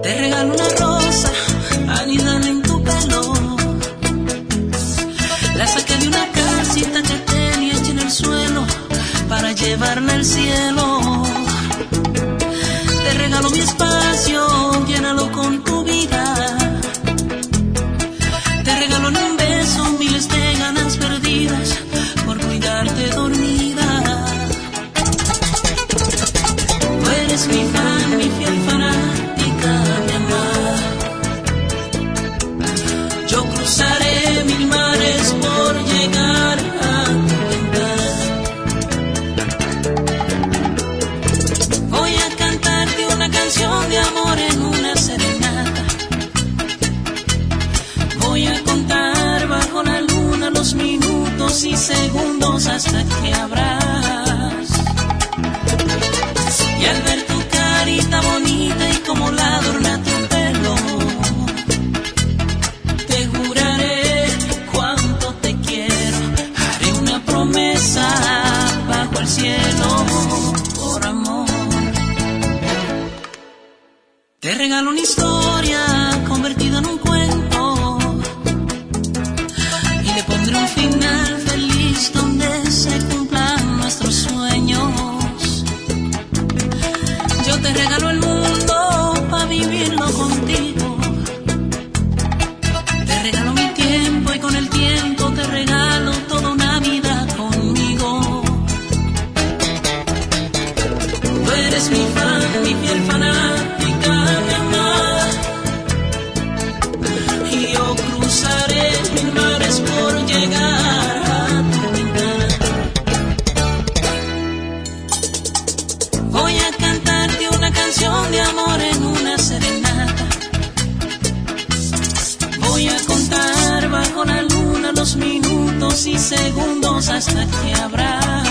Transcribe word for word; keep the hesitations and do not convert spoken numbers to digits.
Te regalo una rosa, anidada en tu pelo. La saqué de una casita que tenía hecha en el suelo para llevarla al cielo. Te regalo mi espacio, llénalo con tu vida. Te regalo en un beso miles de ganas perdidas por cuidarte dormida. Tú eres mi fan, mi fiel fanática, mi amor. Yo cruzaré mil mares por llegar a tu ventana. Voy a cantarte una canción de amor en una serenata. Voy a contar bajo la luna los minutos y segundos hasta que abras. Y al ver tu carita bonita y como la adorna tu pelo, te juraré cuánto te quiero. Haré una promesa bajo el cielo por amor. Te regalo una historia convertida en un cuento y le pondré un final feliz donde se cumplan nuestros sueños. Yo te regalo el mundo para vivirlo contigo. Te regalo mi tiempo y con el tiempo te regalo toda una vida conmigo. Tú eres mi fan, mi fiel fanática, mi amor. Y yo cruzaré mil mares por llegar a tu ventana. Voy a cantarte una canción de amor en una serenata. Voy a contar bajo la luna los minutos y segundos hasta que habrá.